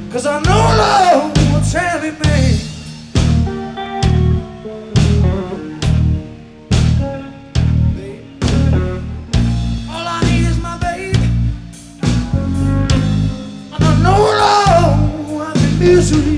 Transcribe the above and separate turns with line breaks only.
'Cause I know love what's having me. All I need is my baby, and I know love has been misery.